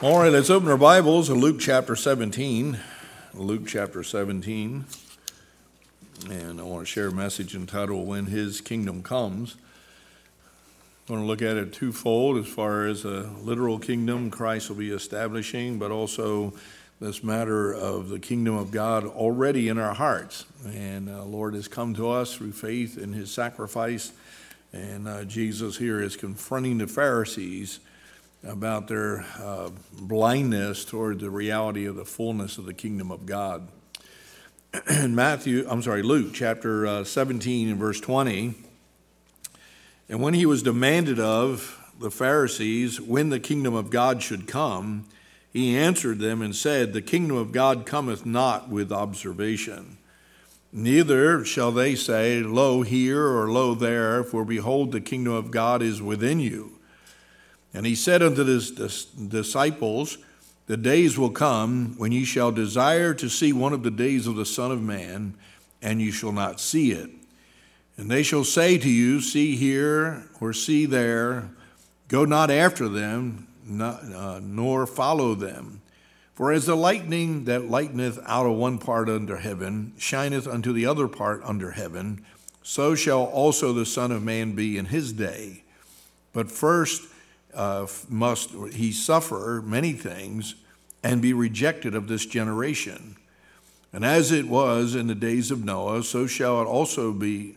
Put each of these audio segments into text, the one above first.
All right, let's open our Bibles to Luke chapter 17. Luke chapter 17. And I want to share a message entitled, When His Kingdom Comes. I want to look at it twofold as far as a literal kingdom Christ will be establishing, but also this matter of the kingdom of God already in our hearts. And the Lord has come to us through faith in his sacrifice. And Jesus here is confronting the Pharisees about their blindness toward the reality of the fullness of the kingdom of God. In Luke chapter 17 and verse 20, and when he was demanded of the Pharisees when the kingdom of God should come, he answered them and said, The kingdom of God cometh not with observation. Neither shall they say, Lo here or lo there, for behold, the kingdom of God is within you. And he said unto his disciples, The days will come when ye shall desire to see one of the days of the Son of Man, and ye shall not see it. And they shall say to you, See here, or see there, go not after them, nor follow them. For as the lightning that lighteneth out of one part under heaven shineth unto the other part under heaven, so shall also the Son of Man be in his day. But first must he suffer many things and be rejected of this generation. And as it was in the days of Noah, so shall it also be.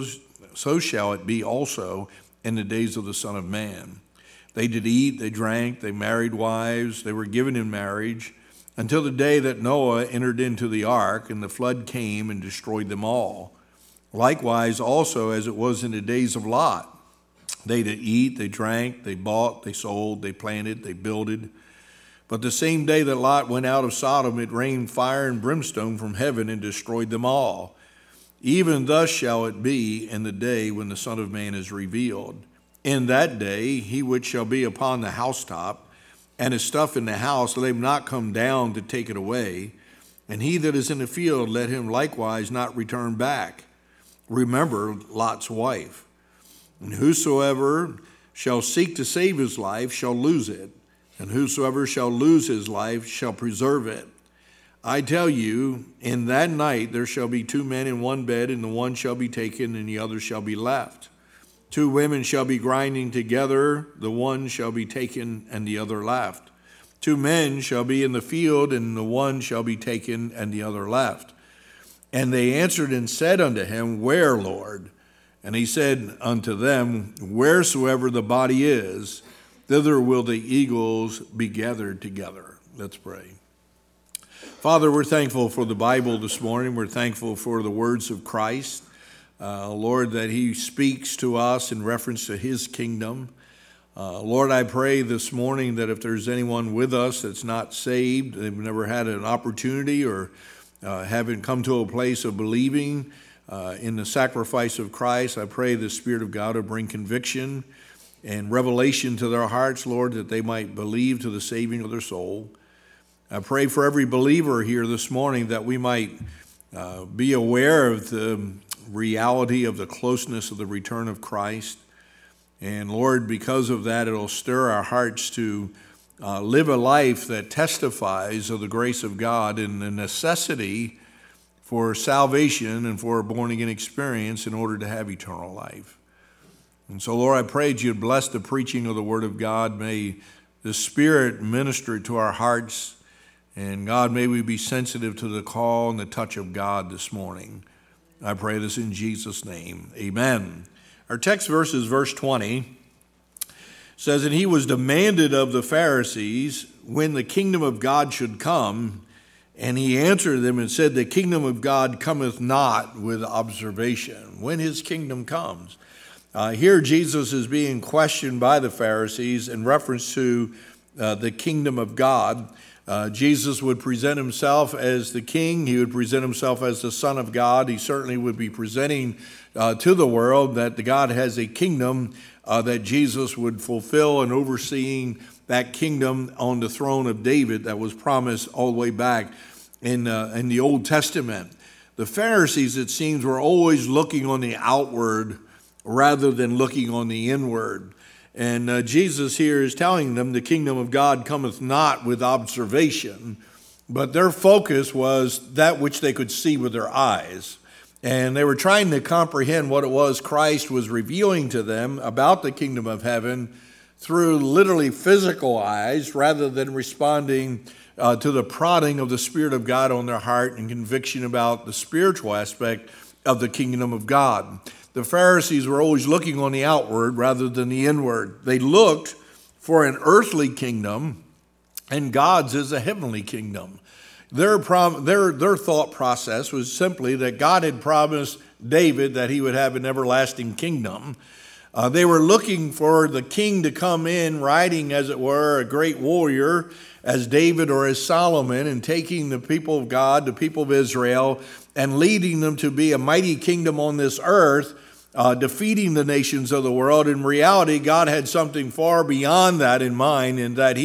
So shall it be also in the days of the Son of Man. They did eat, they drank, they married wives, they were given in marriage, until the day that Noah entered into the ark, and the flood came and destroyed them all. Likewise also as it was in the days of Lot. They did eat, they drank, they bought, they sold, they planted, they builded. But the same day that Lot went out of Sodom, it rained fire and brimstone from heaven and destroyed them all. Even thus shall it be in the day when the Son of Man is revealed. In that day he which shall be upon the housetop, and his stuff in the house, let him not come down to take it away. And he that is in the field, let him likewise not return back. Remember Lot's wife. And whosoever shall seek to save his life shall lose it, and whosoever shall lose his life shall preserve it. I tell you, in that night there shall be two men in one bed, and the one shall be taken, and the other shall be left. Two women shall be grinding together, the one shall be taken, and the other left. Two men shall be in the field, and the one shall be taken, and the other left. And they answered and said unto him, Where, Lord? And he said unto them, Wheresoever the body is, thither will the eagles be gathered together. Let's pray. Father, we're thankful for the Bible this morning. We're thankful for the words of Christ. Lord, that he speaks to us in reference to his kingdom. Lord, I pray this morning that if there's anyone with us that's not saved, they've never had an opportunity or haven't come to a place of believing in the sacrifice of Christ, I pray the Spirit of God will bring conviction and revelation to their hearts, Lord, that they might believe to the saving of their soul. I pray for every believer here this morning that we might be aware of the reality of the closeness of the return of Christ. And Lord, because of that, it'll stir our hearts to live a life that testifies of the grace of God and the necessity for salvation and for a born-again experience in order to have eternal life. And so, Lord, I pray that you'd bless the preaching of the Word of God. May the Spirit minister to our hearts. And God, may we be sensitive to the call and the touch of God this morning. I pray this in Jesus' name. Amen. Our text verse is verse 20. Says, And he was demanded of the Pharisees when the kingdom of God should come. And he answered them and said, The kingdom of God cometh not with observation. When his kingdom comes. Here Jesus is being questioned by the Pharisees in reference to the kingdom of God. Jesus would present himself as the king. He would present himself as the Son of God. He certainly would be presenting to the world that God has a kingdom that Jesus would fulfill and overseeing that kingdom on the throne of David that was promised all the way back in the Old Testament. The Pharisees, it seems, were always looking on the outward rather than looking on the inward. And Jesus here is telling them the kingdom of God cometh not with observation, but their focus was that which they could see with their eyes. And they were trying to comprehend what it was Christ was revealing to them about the kingdom of heaven through literally physical eyes rather than responding to the prodding of the Spirit of God on their heart and conviction about the spiritual aspect of the kingdom of God. The Pharisees were always looking on the outward rather than the inward. They looked for an earthly kingdom, and God's is a heavenly kingdom. Their thought process was simply that God had promised David that he would have an everlasting kingdom. They were looking for the king to come in riding, as it were, a great warrior as David or as Solomon, and taking the people of God, the people of Israel, and leading them to be a mighty kingdom on this earth, defeating the nations of the world. In reality, God had something far beyond that in mind, and that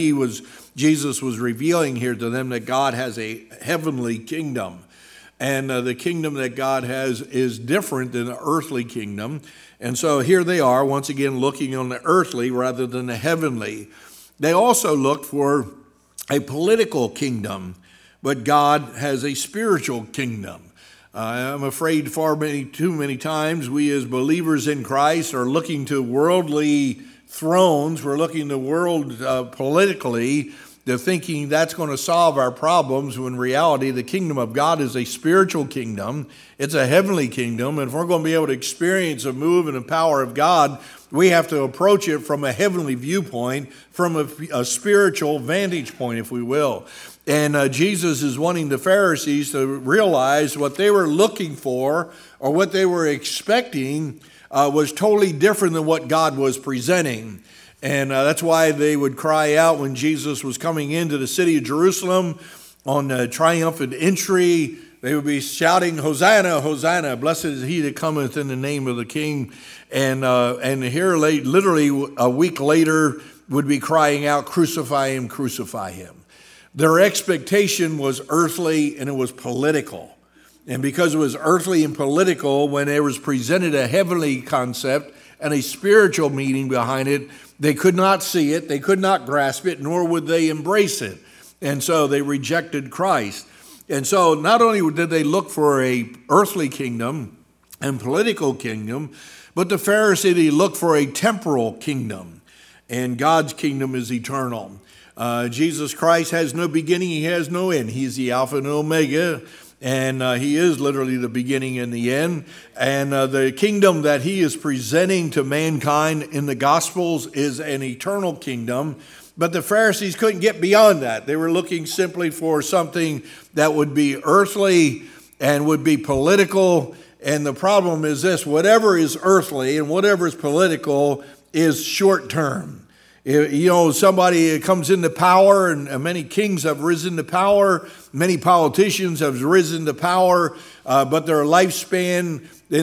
Jesus was revealing here to them that God has a heavenly kingdom. And the kingdom that God has is different than the earthly kingdom. And so here they are, once again, looking on the earthly rather than the heavenly. They also looked for a political kingdom, but God has a spiritual kingdom. I'm afraid too many times we as believers in Christ are looking to worldly thrones. We're looking to world politically. They're thinking that's going to solve our problems, when in reality the kingdom of God is a spiritual kingdom. It's a heavenly kingdom, and if we're going to be able to experience a move and a power of God, we have to approach it from a heavenly viewpoint, from a spiritual vantage point, if we will. And Jesus is wanting the Pharisees to realize what they were looking for or what they were expecting was totally different than what God was presenting. And that's why they would cry out when Jesus was coming into the city of Jerusalem on the triumphant entry. They would be shouting, "Hosanna, Hosanna, blessed is he that cometh in the name of the King." And here, literally a week later, would be crying out, "Crucify him, crucify him." Their expectation was earthly and it was political. And because it was earthly and political, when there was presented a heavenly concept and a spiritual meaning behind it, they could not see it, they could not grasp it, nor would they embrace it. And so they rejected Christ. And so not only did they look for a earthly kingdom and political kingdom, but the Pharisee looked for a temporal kingdom. And God's kingdom is eternal. Jesus Christ has no beginning, he has no end. He's the Alpha and Omega. And he is literally the beginning and the end. And the kingdom that he is presenting to mankind in the Gospels is an eternal kingdom. But the Pharisees couldn't get beyond that. They were looking simply for something that would be earthly and would be political. And the problem is this: whatever is earthly and whatever is political is short term. You know, somebody comes into power, and many kings have risen to power, many politicians have risen to power, but their lifespan,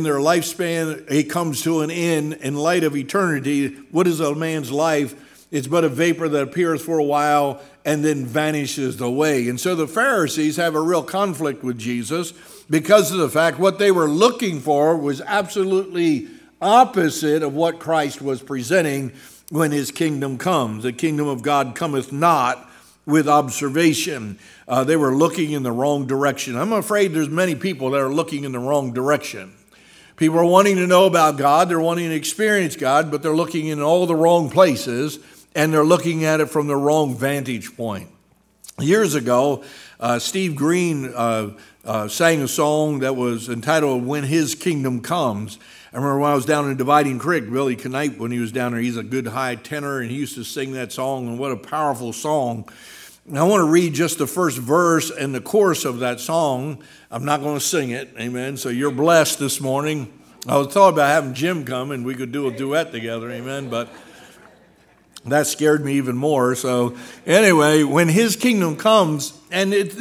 it comes to an end in light of eternity. What is a man's life? It's but a vapor that appears for a while and then vanishes away. And so the Pharisees have a real conflict with Jesus because of the fact what they were looking for was absolutely opposite of what Christ was presenting when his kingdom comes. The kingdom of God cometh not with observation. They were looking in the wrong direction. I'm afraid there's many people that are looking in the wrong direction. People are wanting to know about God, they're wanting to experience God, but they're looking in all the wrong places, and they're looking at it from the wrong vantage point. Years ago, Steve Green sang a song that was entitled "When His Kingdom Comes." I remember when I was down in Dividing Creek, Billy Knipe, when he was down there, he's a good high tenor, and he used to sing that song, and what a powerful song. And I want to read just the first verse and the chorus of that song. I'm not going to sing it, amen, so you're blessed this morning. I was thought about having Jim come, and we could do a duet together, amen, but that scared me even more. So anyway, when his kingdom comes, and the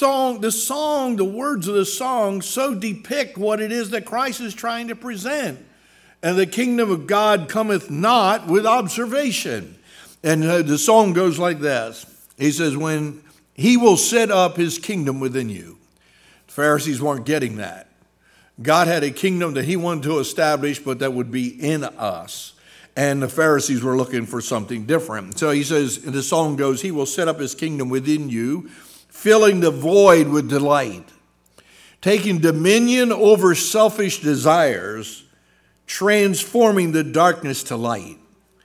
words of the song so depict what it is that Christ is trying to present. And the kingdom of God cometh not with observation. And the song goes like this. He says, when he will set up his kingdom within you. The Pharisees weren't getting that. God had a kingdom that he wanted to establish, but that would be in us. And the Pharisees were looking for something different. So he says, and the song goes, he will set up his kingdom within you, filling the void with delight, taking dominion over selfish desires, transforming the darkness to light,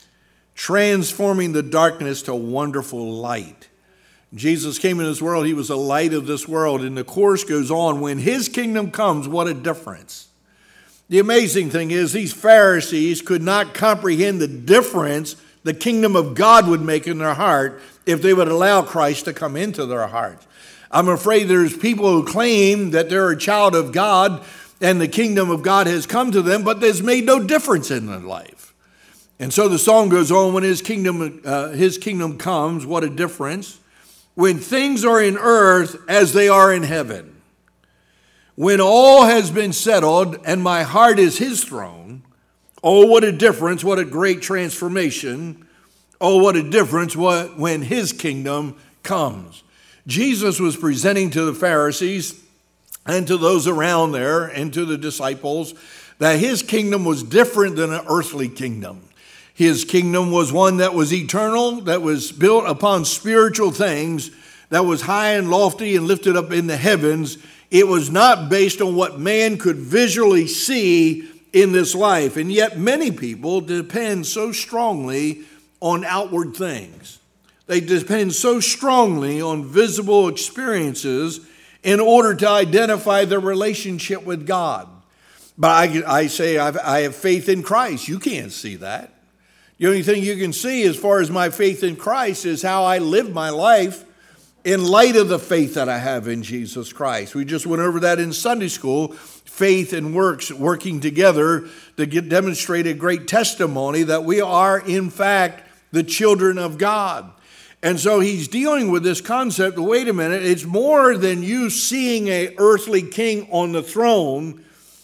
transforming the darkness to wonderful light. Jesus came in this world. He was the light of this world. And the chorus goes on, when his kingdom comes, what a difference. The amazing thing is these Pharisees could not comprehend the difference the kingdom of God would make in their heart if they would allow Christ to come into their hearts. I'm afraid there's people who claim that they're a child of God and the kingdom of God has come to them, but there's made no difference in their life. And so the song goes on, when his kingdom comes, what a difference. When things are in earth as they are in heaven. When all has been settled and my heart is his throne, oh, what a difference, what a great transformation. Oh, what a difference when his kingdom comes. Jesus was presenting to the Pharisees and to those around there and to the disciples that his kingdom was different than an earthly kingdom. His kingdom was one that was eternal, that was built upon spiritual things, that was high and lofty and lifted up in the heavens. It was not based on what man could visually see in this life. And yet many people depend so strongly on outward things. They depend so strongly on visible experiences in order to identify their relationship with God. But I say I have faith in Christ. You can't see that. The only thing you can see as far as my faith in Christ is how I live my life in light of the faith that I have in Jesus Christ. We just went over that in Sunday school, faith and works working together to demonstrate a great testimony that we are, in fact, the children of God. And so he's dealing with this concept, wait a minute, it's more than you seeing an earthly king on the throne.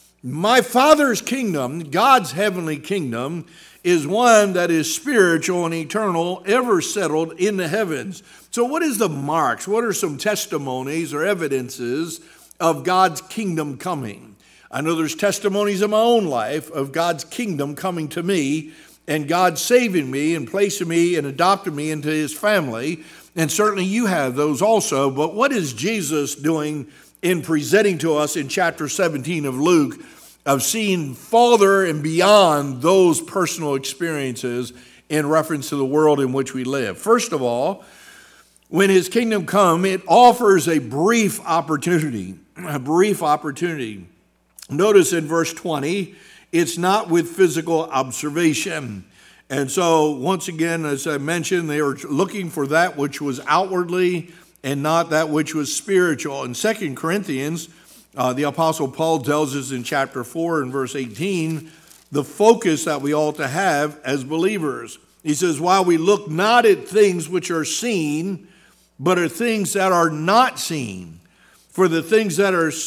My Father's kingdom, God's heavenly kingdom, is one that is spiritual and eternal, ever settled in the heavens. So what is the marks? What are some testimonies or evidences of God's kingdom coming? I know there's testimonies in my own life of God's kingdom coming to me and God saving me and placing me and adopting me into his family. And certainly you have those also. But what is Jesus doing in presenting to us in chapter 17 of Luke, of seeing farther and beyond those personal experiences in reference to the world in which we live? First of all, when his kingdom comes, it offers a brief opportunity. A brief opportunity. Notice in verse 20, it's not with physical observation. And so, once again, as I mentioned, they were looking for that which was outwardly and not that which was spiritual. In 2 Corinthians, the Apostle Paul tells us in chapter 4 and verse 18, the focus that we ought to have as believers. He says, while we look not at things which are seen, but at things that are not seen. For the things that are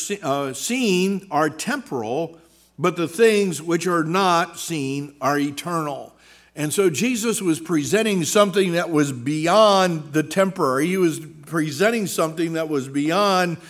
seen are temporal, but the things which are not seen are eternal. And so Jesus was presenting something that was beyond the temporary. He was presenting something that was beyond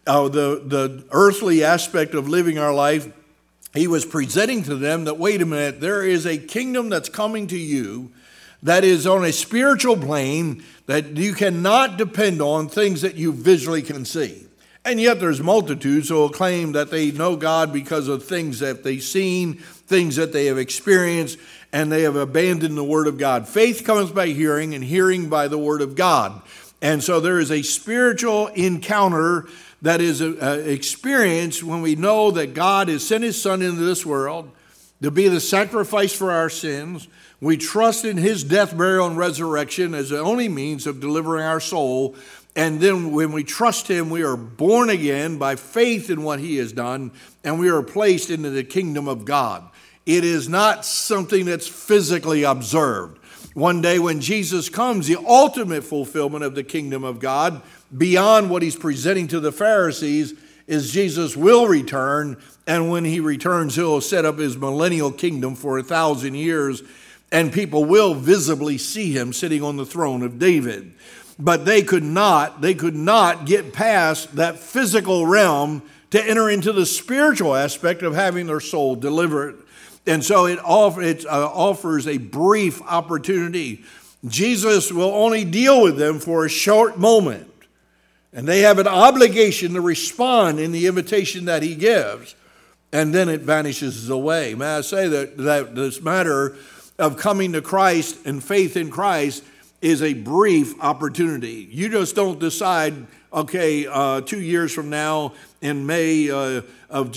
the earthly aspect of living our life. He was presenting to them that, wait a minute, there is a kingdom that's coming to you that is on a spiritual plane that you cannot depend on things that you visually can see. And yet there's multitudes who will claim that they know God because of things that they've seen, things that they have experienced, and they have abandoned the Word of God. Faith comes by hearing, and hearing by the Word of God. And so there is a spiritual encounter that is experienced when we know that God has sent his Son into this world to be the sacrifice for our sins. We trust in his death, burial, and resurrection as the only means of delivering our soul. And then when we trust him, we are born again by faith in what he has done, and we are placed into the kingdom of God. It is not something that's physically observed. One day when Jesus comes, the ultimate fulfillment of the kingdom of God, beyond what he's presenting to the Pharisees, is Jesus will return, and when he returns, he'll set up his millennial kingdom for 1,000 years, and people will visibly see him sitting on the throne of David. But they could not get past that physical realm to enter into the spiritual aspect of having their soul delivered. And so it offers a brief opportunity. Jesus will only deal with them for a short moment. And they have an obligation to respond in the invitation that he gives. And then it vanishes away. May I say that this matter of coming to Christ and faith in Christ is a brief opportunity. You just don't decide, okay, 2 years from now in May of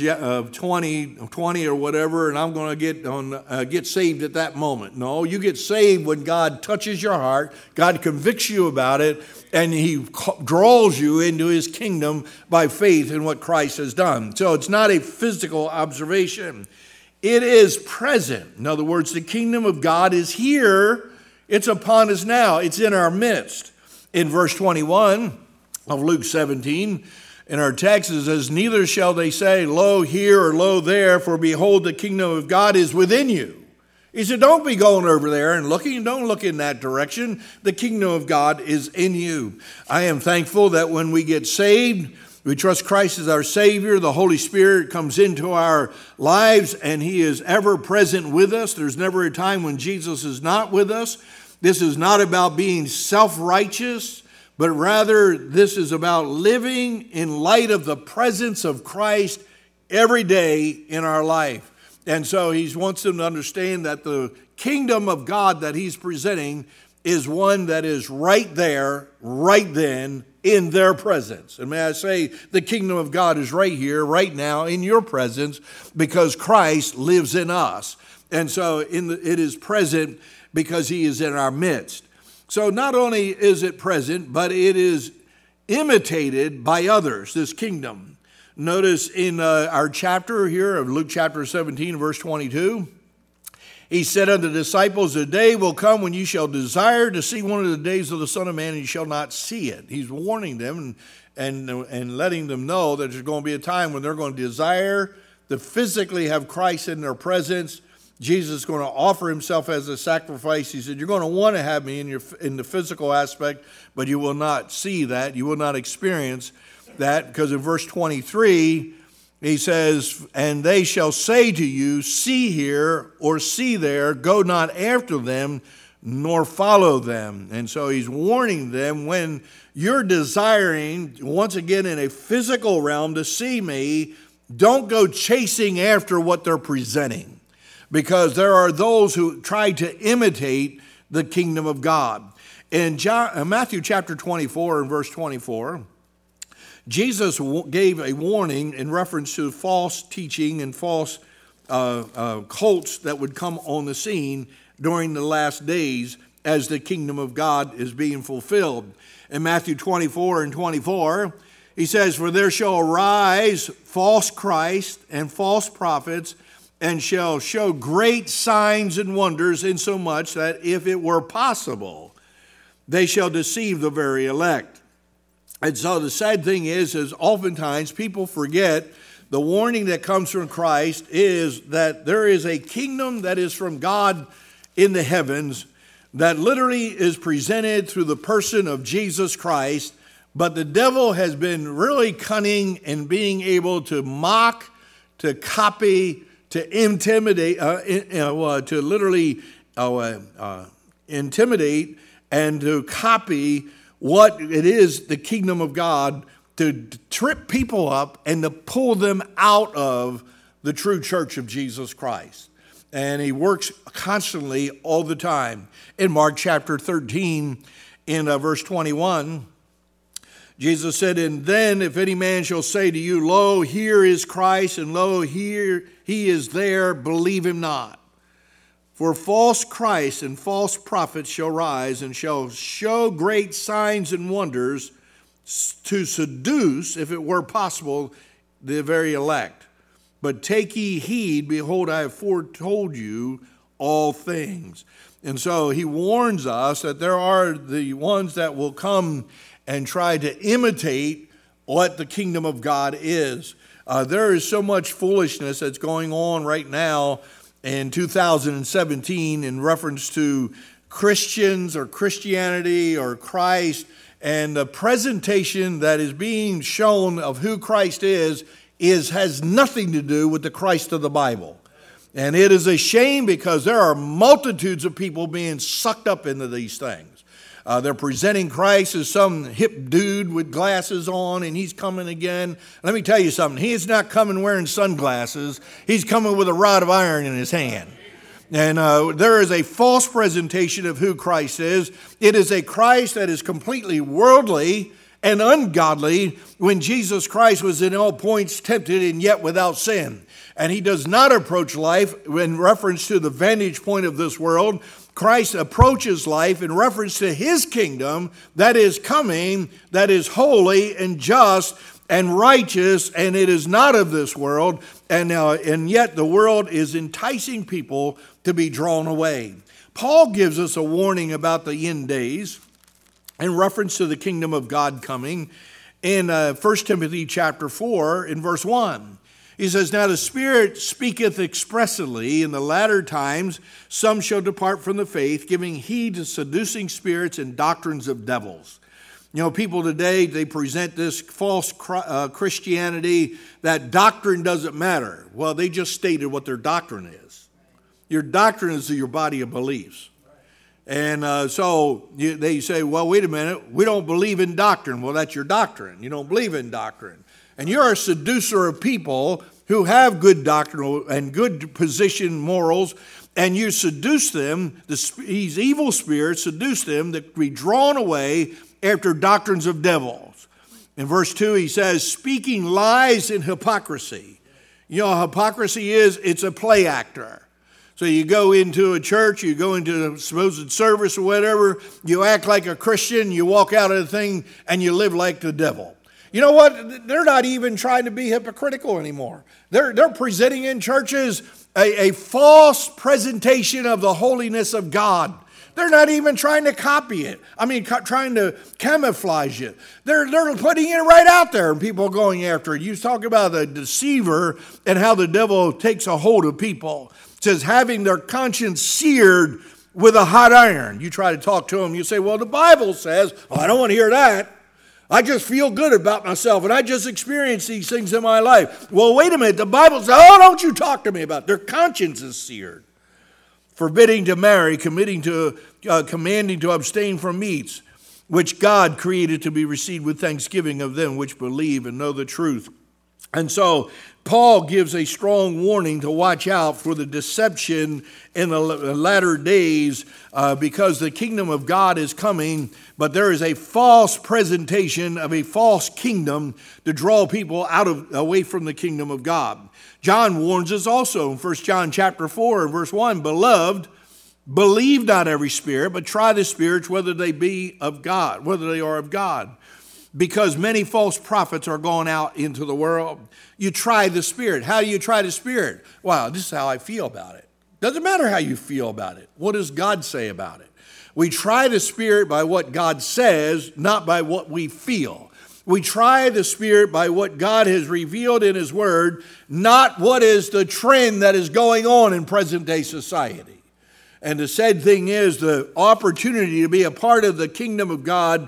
2020 or whatever, and I'm going to get saved at that moment. No, you get saved when God touches your heart, God convicts you about it, and he draws you into his kingdom by faith in what Christ has done. So it's not a physical observation. It is present. In other words, the kingdom of God is here. It's upon us now. It's in our midst. In verse 21 of Luke 17, in our text, it says, neither shall they say, lo here or lo there, for behold, the kingdom of God is within you. He said, don't be going over there and looking. Don't look in that direction. The kingdom of God is in you. I am thankful that when we get saved, we trust Christ as our Savior. The Holy Spirit comes into our lives, and he is ever present with us. There's never a time when Jesus is not with us. This is not about being self-righteous, but rather this is about living in light of the presence of Christ every day in our life. And so he wants them to understand that the kingdom of God that he's presenting is one that is right there, right then, in their presence. And may I say, the kingdom of God is right here, right now, in your presence, because Christ lives in us. And so it is present because he is in our midst. So not only is it present, but it is imitated by others, this kingdom. Notice in our chapter here of Luke chapter 17, verse 22, he said unto the disciples, a day will come when you shall desire to see one of the days of the Son of Man, and you shall not see it. He's warning them and letting them know that there's going to be a time when they're going to desire to physically have Christ in their presence. Jesus is going to offer himself as a sacrifice. He said, you're going to want to have me in the physical aspect, but you will not see that. You will not experience that, because in verse 23, he says, and they shall say to you, see here or see there, go not after them, nor follow them. And so he's warning them, when you're desiring, once again in a physical realm, to see me, don't go chasing after what they're presenting. Because there are those who try to imitate the kingdom of God. In Matthew chapter 24 and verse 24, Jesus gave a warning in reference to false teaching and false cults that would come on the scene during the last days as the kingdom of God is being fulfilled. In Matthew 24 and 24, he says, for there shall arise false Christ and false prophets, and shall show great signs and wonders, insomuch that if it were possible, they shall deceive the very elect. And so the sad thing is oftentimes people forget the warning that comes from Christ is that there is a kingdom that is from God in the heavens that literally is presented through the person of Jesus Christ, but the devil has been really cunning in being able to mock, to copy, to intimidate, to literally intimidate and to copy what it is, the kingdom of God, to trip people up and to pull them out of the true church of Jesus Christ. And he works constantly all the time. In Mark chapter 13, in verse 21, Jesus said, and then if any man shall say to you, lo, here is Christ, and lo, here he is there, believe him not. For false Christ and false prophets shall rise and shall show great signs and wonders to seduce, if it were possible, the very elect. But take ye heed, behold, I have foretold you all things. And so he warns us that there are the ones that will come and try to imitate what the kingdom of God is. There is so much foolishness that's going on right now in 2017 in reference to Christians or Christianity or Christ, and the presentation that is being shown of who Christ is has nothing to do with the Christ of the Bible. And it is a shame because there are multitudes of people being sucked up into these things. They're presenting Christ as some hip dude with glasses on, and he's coming again. Let me tell you something. He is not coming wearing sunglasses. He's coming with a rod of iron in his hand. And there is a false presentation of who Christ is. It is a Christ that is completely worldly and ungodly, when Jesus Christ was in all points tempted and yet without sin. And he does not approach life in reference to the vantage point of this world. Christ approaches life in reference to his kingdom that is coming, that is holy and just and righteous, and it is not of this world. And yet the world is enticing people to be drawn away. Paul gives us a warning about the end days in reference to the kingdom of God coming in 1 Timothy chapter 4 in verse 1. He says, "Now the Spirit speaketh expressly in the latter times, some shall depart from the faith, giving heed to seducing spirits and doctrines of devils." You know, people today, they present this false Christianity that doctrine doesn't matter. Well, they just stated what their doctrine is. Your doctrine is your body of beliefs. And so they say, well, wait a minute, we don't believe in doctrine. Well, that's your doctrine. You don't believe in doctrine. And you're a seducer of people who have good doctrinal and good position morals, and you seduce them, these evil spirits seduce them to be drawn away after doctrines of devils. In verse 2, he says, speaking lies in hypocrisy. You know, hypocrisy is, it's a play actor. So you go into a church, you go into a supposed service or whatever, you act like a Christian, you walk out of the thing, and you live like the devil. You know what? They're not even trying to be hypocritical anymore. They're presenting in churches a false presentation of the holiness of God. They're not even trying to copy it. I mean, trying to camouflage it. They're putting it right out there, and people are going after it. You talk about the deceiver and how the devil takes a hold of people. It says having their conscience seared with a hot iron. You try to talk to them, you say, well, the Bible says, oh, I don't want to hear that. I just feel good about myself, and I just experienced these things in my life. Well, wait a minute. The Bible says, oh, don't you talk to me about it. Their conscience is seared. Forbidding to marry, commanding to abstain from meats, which God created to be received with thanksgiving of them which believe and know the truth. And so Paul gives a strong warning to watch out for the deception in the latter days because the kingdom of God is coming, but there is a false presentation of a false kingdom to draw people away from the kingdom of God. John warns us also in 1 John chapter 4 and verse 1, Beloved, believe not every spirit, but try the spirits whether they be of God, whether they are of God. Because many false prophets are going out into the world. You try the Spirit. How do you try the Spirit? Wow, this is how I feel about it. Doesn't matter how you feel about it. What does God say about it? We try the Spirit by what God says, not by what we feel. We try the Spirit by what God has revealed in His Word, not what is the trend that is going on in present-day society. And the sad thing is the opportunity to be a part of the kingdom of God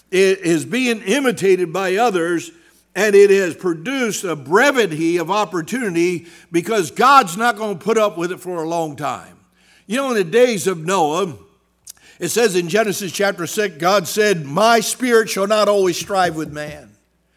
is being imitated by others, and it has produced a brevity of opportunity because God's not going to put up with it for a long time. You know, in the days of Noah, it says in Genesis chapter 6, God said, my spirit shall not always strive with man.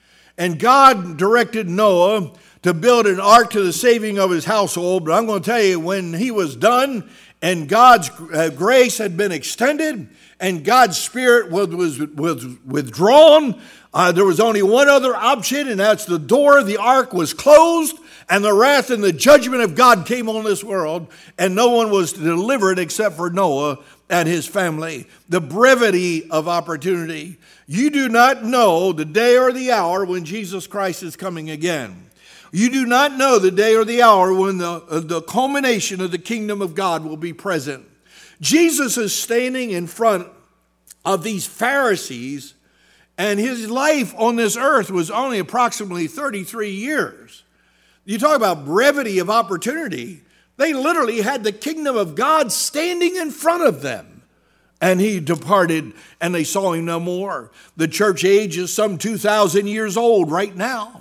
And God directed Noah to build an ark to the saving of his household. But I'm going to tell you, when he was done and God's grace had been extended, and God's Spirit was withdrawn, there was only one other option, and that's the door of the ark was closed, and the wrath and the judgment of God came on this world, and no one was delivered except for Noah and his family. The brevity of opportunity. You do not know the day or the hour when Jesus Christ is coming again. You do not know the day or the hour when the culmination of the kingdom of God will be present. Jesus is standing in front of these Pharisees, and his life on this earth was only approximately 33 years. You talk about brevity of opportunity. They literally had the kingdom of God standing in front of them. And he departed, and they saw him no more. The church age is some 2,000 years old right now.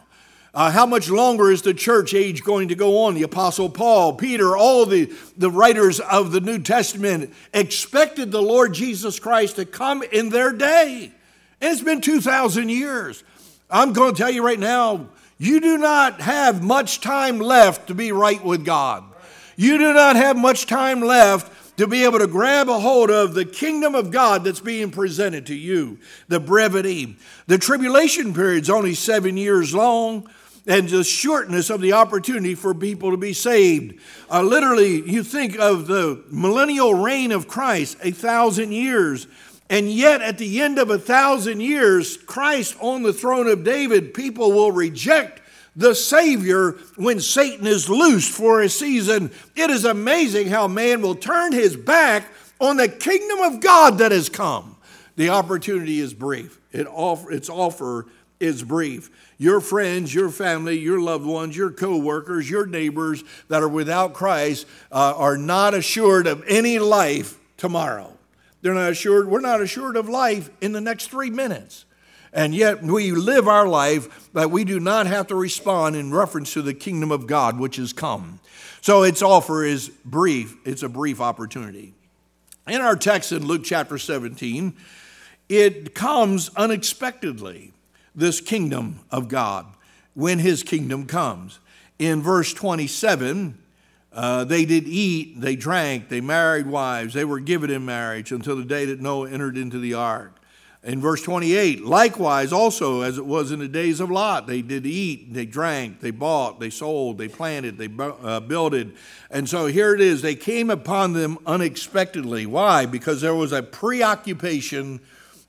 How much longer is the church age going to go on? The Apostle Paul, Peter, all the writers of the New Testament expected the Lord Jesus Christ to come in their day. And it's been 2,000 years. I'm going to tell you right now, you do not have much time left to be right with God. You do not have much time left to be able to grab a hold of the kingdom of God that's being presented to you. The brevity. The tribulation period is only 7 years long, and the shortness of the opportunity for people to be saved. Literally, you think of the millennial reign of Christ, 1,000 years. And yet, at the end of 1,000 years, Christ on the throne of David, people will reject the Savior when Satan is loosed for a season. It is amazing how man will turn his back on the kingdom of God that has come. The opportunity is brief. Its offer is brief. Your friends, your family, your loved ones, your co-workers, your neighbors that are without Christ are not assured of any life tomorrow. They're not assured. We're not assured of life in the next 3 minutes. And yet we live our life that we do not have to respond in reference to the kingdom of God, which has come. So its offer is brief. It's a brief opportunity. In our text in Luke chapter 17, it comes unexpectedly, this kingdom of God, when his kingdom comes. In verse 27, they did eat, they drank, they married wives, they were given in marriage until the day that Noah entered into the ark. In verse 28, likewise also as it was in the days of Lot, they did eat, they drank, they bought, they sold, they planted, they builded. And so here it is, they came upon them unexpectedly. Why? Because there was a preoccupation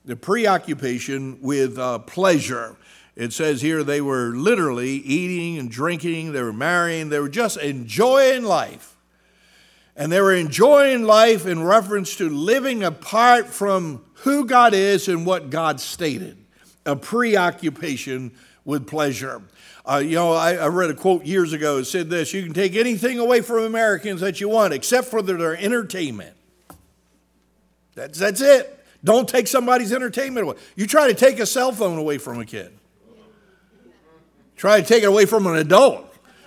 with pleasure. It says here they were literally eating and drinking, they were marrying, they were just enjoying life. And they were enjoying life in reference to living apart from who God is and what God stated. A preoccupation with pleasure. I read a quote years ago. It said this: you can take anything away from Americans that you want except for their entertainment. That's it. Don't take somebody's entertainment away. You try to take a cell phone away from a kid. Try to take it away from an adult.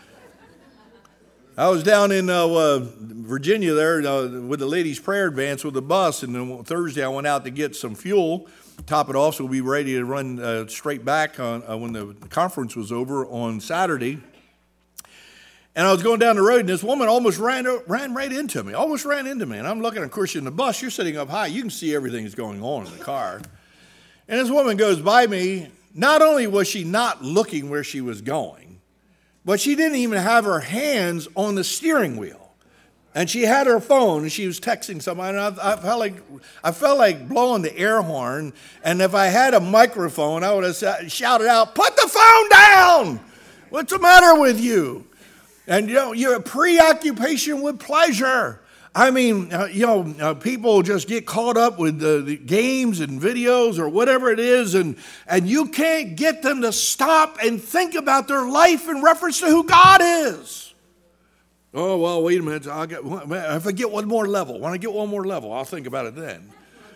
I was down in Virginia there with the ladies' prayer advance with the bus, and then Thursday I went out to get some fuel, top it off so we'll be ready to run straight back when the conference was over on Saturday. And I was going down the road, and this woman almost ran right into me, And I'm looking, of course, in the bus, you're sitting up high. You can see everything that's going on in the car. And this woman goes by me. Not only was she not looking where she was going, but she didn't even have her hands on the steering wheel. And she had her phone, and she was texting somebody. And I felt like blowing the air horn. And if I had a microphone, I would have shouted out, "Put the phone down! What's the matter with you?" And, you're a preoccupation with pleasure. I mean, people just get caught up with the games and videos or whatever it is, and you can't get them to stop and think about their life in reference to who God is. Oh, well, wait a minute. If I get one more level, when I get one more level, I'll think about it then.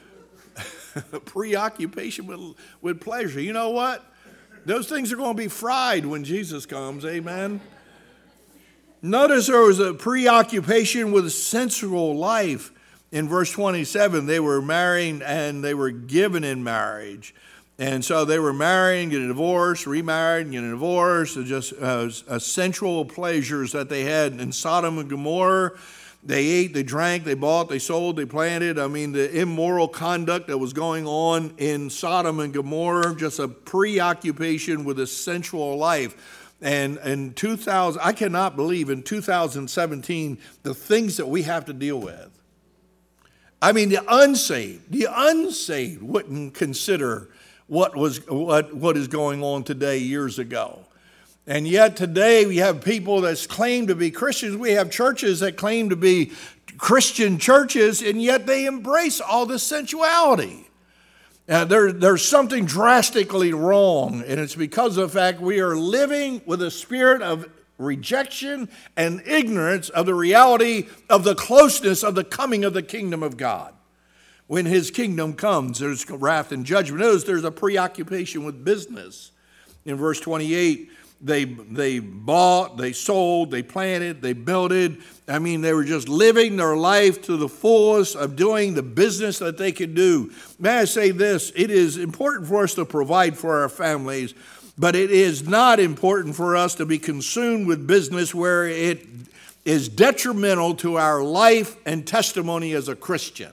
Preoccupation with pleasure. You know what? Those things are going to be fried when Jesus comes. Amen. Notice there was a preoccupation with sensual life. In verse 27, they were marrying and they were given in marriage. And so they were marrying, getting divorced, remarried, getting divorced, just sensual pleasures that they had in Sodom and Gomorrah. They ate, they drank, they bought, they sold, they planted. I mean, the immoral conduct that was going on in Sodom and Gomorrah, just a preoccupation with a sensual life. And in 2000, I cannot believe in 2017 the things that we have to deal with. I mean, the unsaved wouldn't consider what is going on today years ago. And yet today we have people that claim to be Christians. We have churches that claim to be Christian churches, and yet they embrace all this sensuality. There's something drastically wrong, and it's because of the fact we are living with a spirit of rejection and ignorance of the reality of the closeness of the coming of the kingdom of God. When his kingdom comes, there's wrath and judgment. Notice there's a preoccupation with business. In verse 28, they bought, they sold, they planted, they builded. I mean, they were just living their life to the fullest of doing the business that they could do. May I say this, it is important for us to provide for our families, but it is not important for us to be consumed with business where it is detrimental to our life and testimony as a Christian.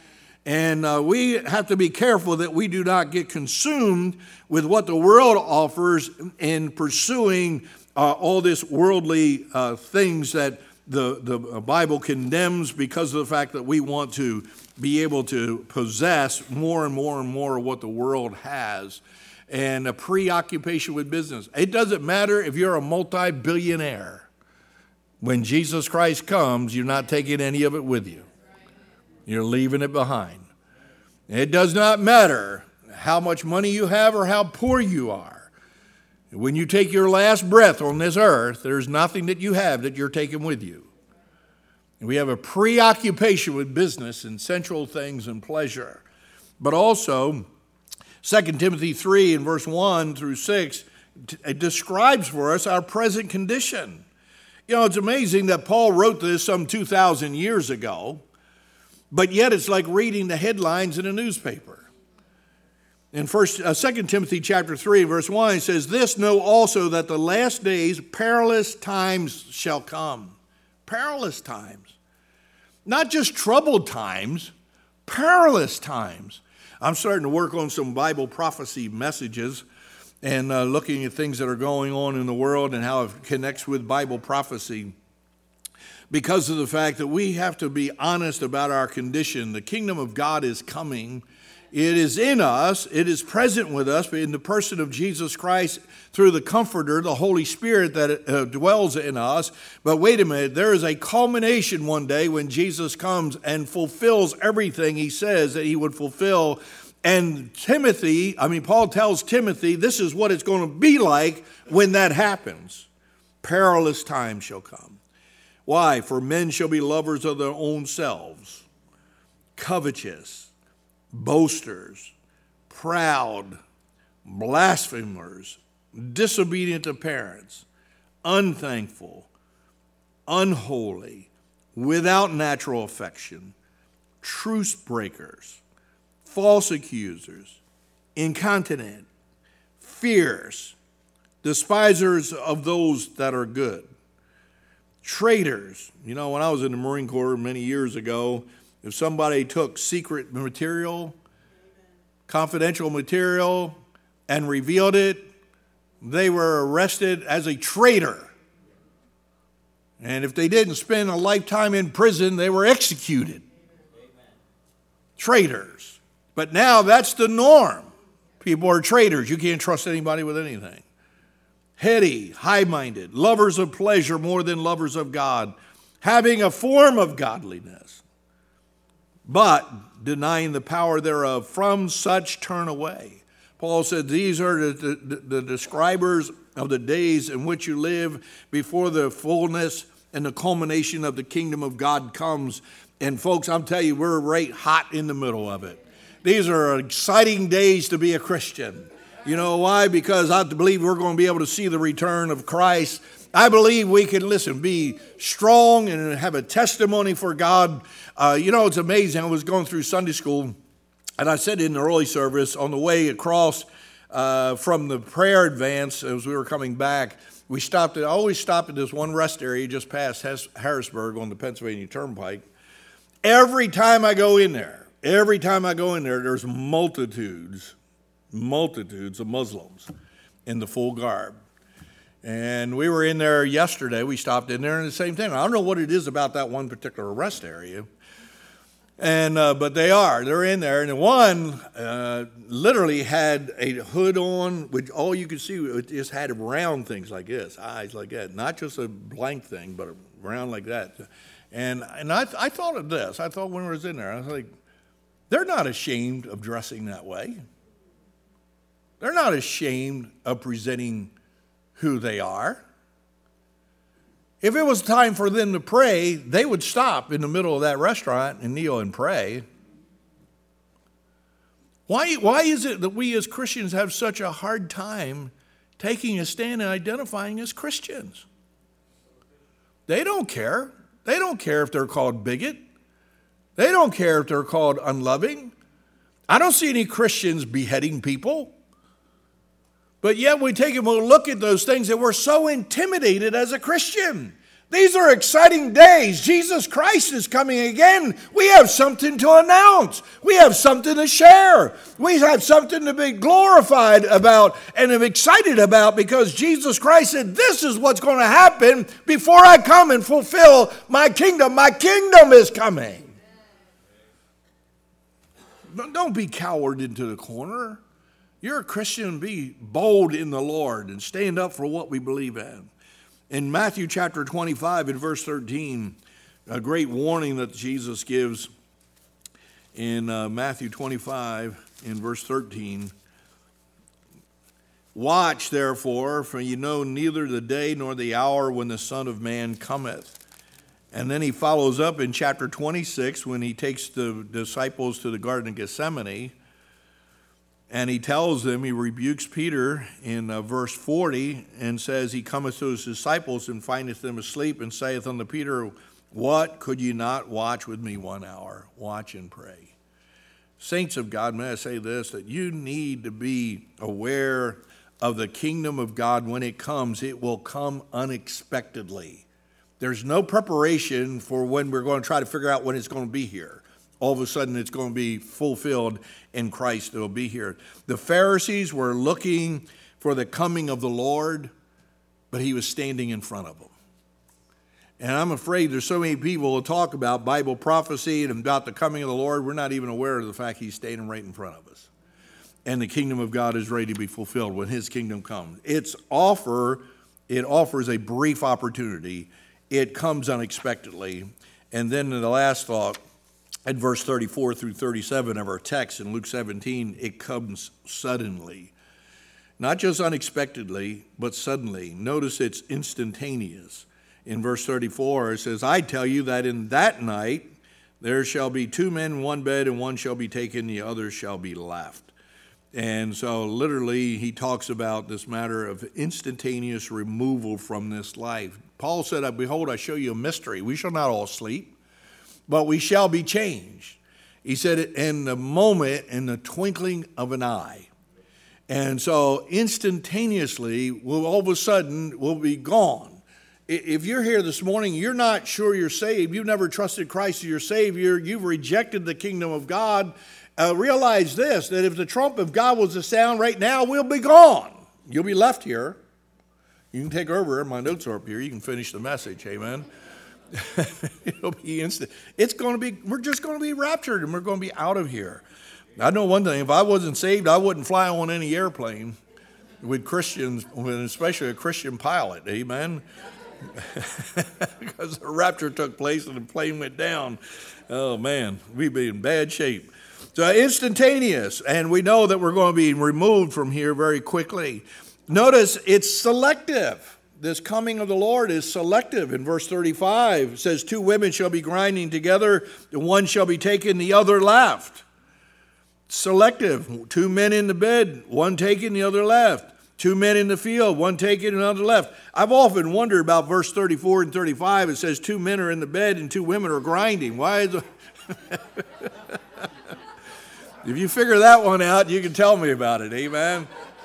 And we have to be careful that we do not get consumed with what the world offers in pursuing all this worldly things that the Bible condemns because of the fact that we want to be able to possess more and more and more of what the world has, and a preoccupation with business. It doesn't matter if you're a multi-billionaire. When Jesus Christ comes, you're not taking any of it with you. You're leaving it behind. It does not matter how much money you have or how poor you are. When you take your last breath on this earth, there's nothing that you have that you're taking with you. We have a preoccupation with business and sensual things and pleasure. But also, 2 Timothy 3 and verse 1 through 6, it describes for us our present condition. You know, it's amazing that Paul wrote this some 2,000 years ago, but yet it's like reading the headlines in a newspaper. In 2 Timothy chapter 3, verse 1, it says, "This know also that the last days perilous times shall come." Perilous times. Not just troubled times, perilous times. I'm starting to work on some Bible prophecy messages and looking at things that are going on in the world and how it connects with Bible prophecy, because of the fact that we have to be honest about our condition. The kingdom of God is coming. It is in us. It is present with us in the person of Jesus Christ through the Comforter, the Holy Spirit that dwells in us. But wait a minute, there is a culmination one day when Jesus comes and fulfills everything he says that he would fulfill. And Paul tells Timothy, this is what it's going to be like when that happens. Perilous times shall come. Why? For men shall be lovers of their own selves, covetous, boasters, proud, blasphemers, disobedient to parents, unthankful, unholy, without natural affection, truce breakers, false accusers, incontinent, fierce, despisers of those that are good, traitors. You know, when I was in the Marine Corps many years ago, if somebody took secret material, confidential material, and revealed it, they were arrested as a traitor. And if they didn't spend a lifetime in prison, they were executed. Traitors. But now that's the norm. People are traitors. You can't trust anybody with anything. Heady, high-minded, lovers of pleasure more than lovers of God, having a form of godliness, but denying the power thereof. From such turn away. Paul said these are the describers of the days in which you live before the fullness and the culmination of the kingdom of God comes. And folks, I'm telling you, we're right hot in the middle of it. These are exciting days to be a Christian. You know why? Because I believe we're going to be able to see the return of Christ. I believe we can, be strong and have a testimony for God. It's amazing. I was going through Sunday school, and I said in the early service, on the way across from the prayer advance, as we were coming back, I always stop at this one rest area just past Harrisburg on the Pennsylvania Turnpike. Every time I go in there, there's multitudes of Muslims in the full garb. And we were in there yesterday. We stopped in there, and the same thing. I don't know what it is about that one particular rest area. And but they're in there. And the one literally had a hood on, which all you could see, it just had round things like this, eyes like that. Not just a blank thing, but round like that. And I thought of this. I thought when I was in there, I was like, they're not ashamed of dressing that way. They're not ashamed of presenting who they are. If it was time for them to pray, they would stop in the middle of that restaurant and kneel and pray. Why is it that we as Christians have such a hard time taking a stand and identifying as Christians. They don't care. They don't care if they're called bigot. They don't care if they're called unloving. I don't see any Christians beheading people. But yet we take a look at those things and we're so intimidated as a Christian. These are exciting days. Jesus Christ is coming again. We have something to announce. We have something to share. We have something to be glorified about and excited about, because Jesus Christ said, this is what's going to happen before I come and fulfill my kingdom. My kingdom is coming. Don't be cowered into the corner. You're a Christian. Be bold in the Lord and stand up for what we believe in. In Matthew chapter 25 and verse 13, a great warning that Jesus gives in Matthew 25 in verse 13. Watch therefore, for you know neither the day nor the hour when the Son of Man cometh. And then he follows up in chapter 26 when he takes the disciples to the Garden of Gethsemane. And he tells them, he rebukes Peter in verse 40 and says, he cometh to his disciples and findeth them asleep, and saith unto Peter, what, could ye not watch with me 1 hour? Watch and pray. Saints of God, may I say this, that you need to be aware of the kingdom of God. When it comes, it will come unexpectedly. There's no preparation for when we're going to try to figure out when it's going to be here. All of a sudden it's going to be fulfilled in Christ. It will be here. The Pharisees were looking for the coming of the Lord, but he was standing in front of them. And I'm afraid there's so many people who talk about Bible prophecy and about the coming of the Lord. We're not even aware of the fact he's standing right in front of us. And the kingdom of God is ready to be fulfilled when his kingdom comes. It offers a brief opportunity. It comes unexpectedly. And then in the last thought, at verse 34 through 37 of our text in Luke 17, it comes suddenly. Not just unexpectedly, but suddenly. Notice it's instantaneous. In verse 34, it says, I tell you that in that night there shall be 2 men in one bed, and one shall be taken, the other shall be left. And so literally he talks about this matter of instantaneous removal from this life. Paul said, behold, I show you a mystery. We shall not all sleep, but we shall be changed. He said it in the moment, in the twinkling of an eye. And so instantaneously, all of a sudden, we'll be gone. If you're here this morning, you're not sure you're saved, you've never trusted Christ as your Savior, you've rejected the kingdom of God, realize this, that if the trump of God was to sound right now, we'll be gone. You'll be left here. You can take over. My notes are up here. You can finish the message. Amen. It'll be instant. We're just going to be raptured, and we're going to be out of here. I know one thing. If I wasn't saved, I wouldn't fly on any airplane with Christians, especially a Christian pilot. Amen. Because the rapture took place and the plane went down. Oh, man, we'd be in bad shape. So instantaneous, and we know that we're going to be removed from here very quickly. Notice it's selective. This coming of the Lord is selective. In verse 35, it says, 2 women shall be grinding together, the one shall be taken, the other left. Selective. 2 men in the bed, one taken, the other left. 2 men in the field, one taken, another left. I've often wondered about verse 34 and 35. It says 2 men are in the bed and 2 women are grinding. Why is it? If you figure that one out, you can tell me about it. Amen.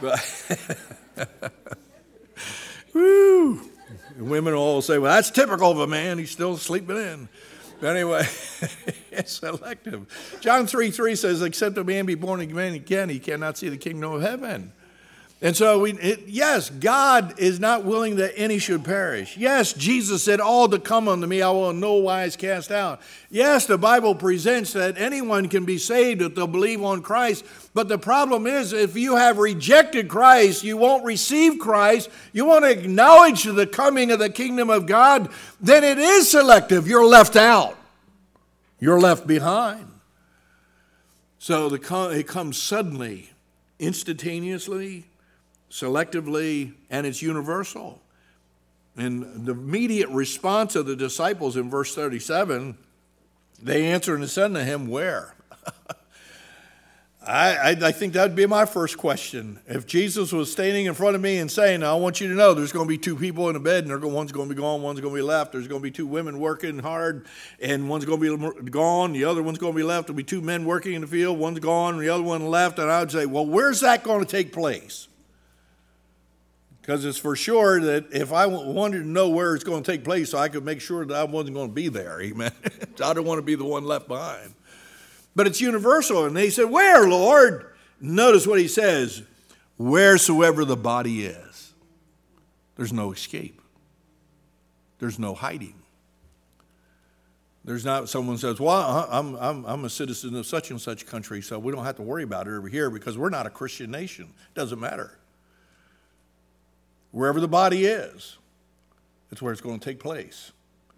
Woo. Women will all say, well, that's typical of a man. He's still sleeping in. But anyway, it's selective. John 3:3 says, except a man be born again, he cannot see the kingdom of heaven. And so, yes, God is not willing that any should perish. Yes, Jesus said, all that come unto me I will in no wise cast out. Yes, the Bible presents that anyone can be saved if they'll believe on Christ. But the problem is, if you have rejected Christ, you won't receive Christ, you won't acknowledge the coming of the kingdom of God, then it is selective. You're left out. You're left behind. So it comes suddenly, instantaneously, selectively, and it's universal. And the immediate response of the disciples in verse 37, they answered and said to him, where? I think that would be my first question. If Jesus was standing in front of me and saying, I want you to know there's going to be two people in a bed, and one's going to be gone, one's going to be left. There's going to be two women working hard, and one's going to be gone, the other one's going to be left. There'll be two men working in the field, one's gone, the other one left. And I would say, well, where's that going to take place? Because it's for sure that if I wanted to know where it's going to take place, so I could make sure that I wasn't going to be there, amen. I don't want to be the one left behind. But it's universal. And they said, where, Lord? Notice what he says, wheresoever the body is. There's no escape. There's no hiding. There's not, someone says, well, I'm a citizen of such and such country, so we don't have to worry about it over here because we're not a Christian nation. It doesn't matter. Wherever the body is, that's where it's going to take place.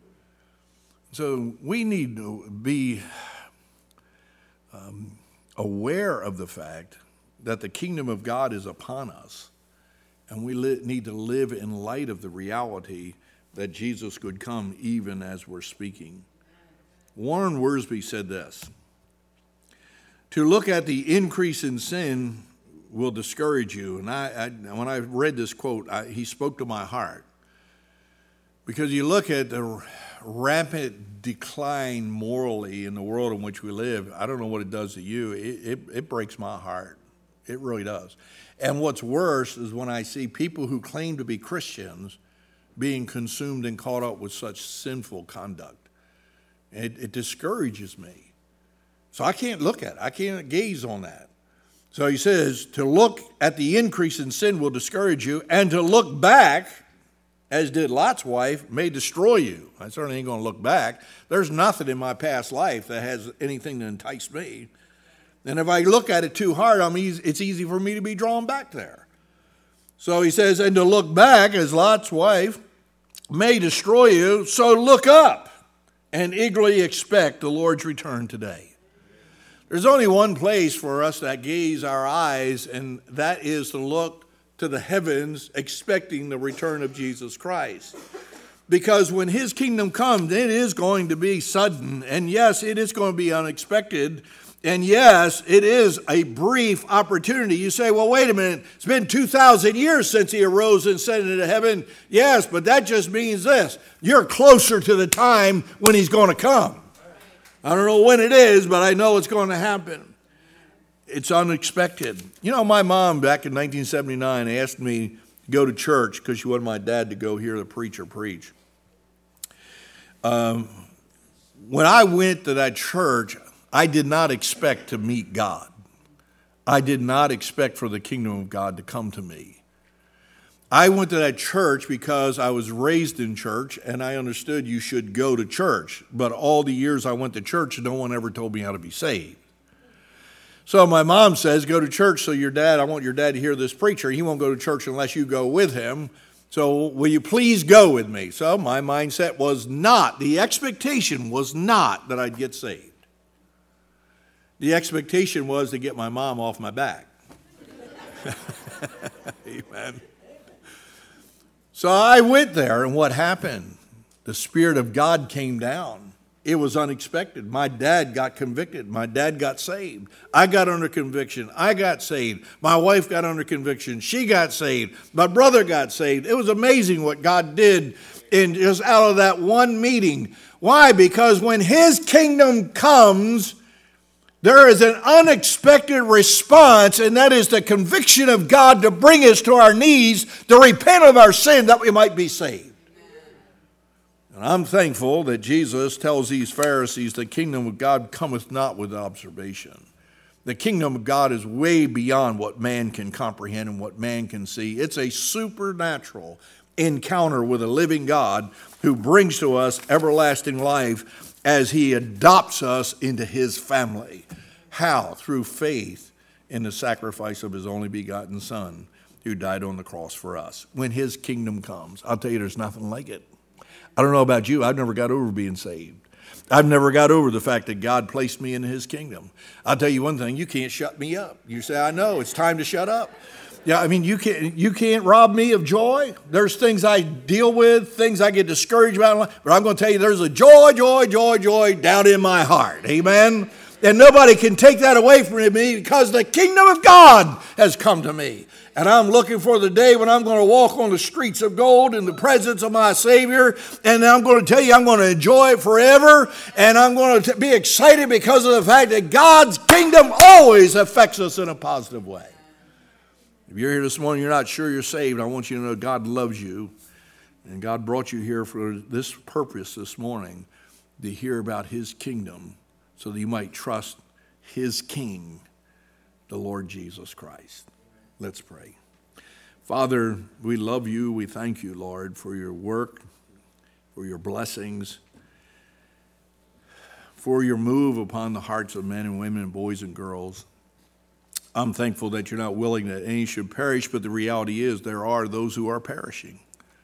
So we need to be aware of the fact that the kingdom of God is upon us, and we need to live in light of the reality that Jesus could come even as we're speaking. Warren Wiersbe said this, to look at the increase in sin will discourage you. And when I read this quote, he spoke to my heart. Because you look at the rampant decline morally in the world in which we live, I don't know what it does to you. It breaks my heart. It really does. And what's worse is when I see people who claim to be Christians being consumed and caught up with such sinful conduct. It discourages me. So I can't look at it. I can't gaze on that. So he says, to look at the increase in sin will discourage you, and to look back, as did Lot's wife, may destroy you. I certainly ain't going to look back. There's nothing in my past life that has anything to entice me. And if I look at it too hard, it's easy for me to be drawn back there. So he says, and to look back, as Lot's wife, may destroy you, so look up and eagerly expect the Lord's return today. There's only one place for us to gaze our eyes, and that is to look to the heavens, expecting the return of Jesus Christ. Because when his kingdom comes, it is going to be sudden, and yes, it is going to be unexpected, and yes, it is a brief opportunity. You say, well, wait a minute, it's been 2,000 years since he arose and ascended into heaven. Yes, but that just means this, you're closer to the time when he's going to come. I don't know when it is, but I know it's going to happen. It's unexpected. You know, my mom back in 1979 asked me to go to church because she wanted my dad to go hear the preacher preach. When I went to that church, I did not expect to meet God. I did not expect for the kingdom of God to come to me. I went to that church because I was raised in church and I understood you should go to church. But all the years I went to church, no one ever told me how to be saved. So my mom says, go to church so I want your dad to hear this preacher. He won't go to church unless you go with him. So will you please go with me? So my mindset was not, the expectation was not that I'd get saved. The expectation was to get my mom off my back. Amen. So I went there, and what happened? The Spirit of God came down. It was unexpected. My dad got convicted. My dad got saved. I got under conviction. I got saved. My wife got under conviction. She got saved. My brother got saved. It was amazing what God did in just out of that one meeting. Why? Because when his kingdom comes, there is an unexpected response, and that is the conviction of God to bring us to our knees, to repent of our sin that we might be saved. And I'm thankful that Jesus tells these Pharisees the kingdom of God cometh not with observation. The kingdom of God is way beyond what man can comprehend and what man can see. It's a supernatural encounter with a living God who brings to us everlasting life as he adopts us into his family. How? Through faith in the sacrifice of his only begotten Son who died on the cross for us. When his kingdom comes, I'll tell you, there's nothing like it. I don't know about you. I've never got over being saved. I've never got over the fact that God placed me in his kingdom. I'll tell you one thing, you can't shut me up. You say, I know, it's time to shut up. Yeah, I mean, you can't rob me of joy. There's things I deal with, things I get discouraged about, but I'm going to tell you there's a joy down in my heart. Amen? And nobody can take that away from me because the kingdom of God has come to me. And I'm looking for the day when I'm going to walk on the streets of gold in the presence of my Savior. And I'm going to tell you, I'm going to enjoy it forever. And I'm going to be excited because of the fact that God's kingdom always affects us in a positive way. If you're here this morning, you're not sure you're saved, I want you to know God loves you. And God brought you here for this purpose this morning, to hear about his kingdom, so that you might trust his King, the Lord Jesus Christ. Let's pray. Father, we love you. We thank you, Lord, for your work, for your blessings, for your move upon the hearts of men and women, boys and girls. I'm thankful that you're not willing that any should perish, but the reality is there are those who are perishing.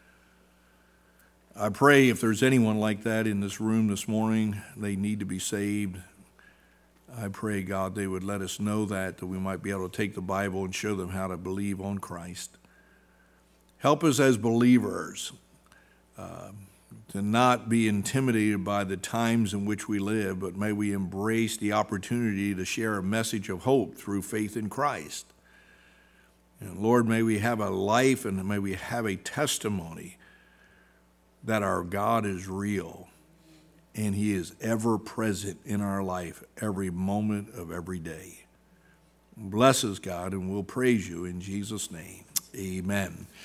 I pray if there's anyone like that in this room this morning, they need to be saved. I pray, God, they would let us know that we might be able to take the Bible and show them how to believe on Christ. Help us as believers to not be intimidated by the times in which we live, but may we embrace the opportunity to share a message of hope through faith in Christ. And Lord, may we have a life and may we have a testimony that our God is real and he is ever present in our life every moment of every day. Bless us, God, and we'll praise you in Jesus' name. Amen.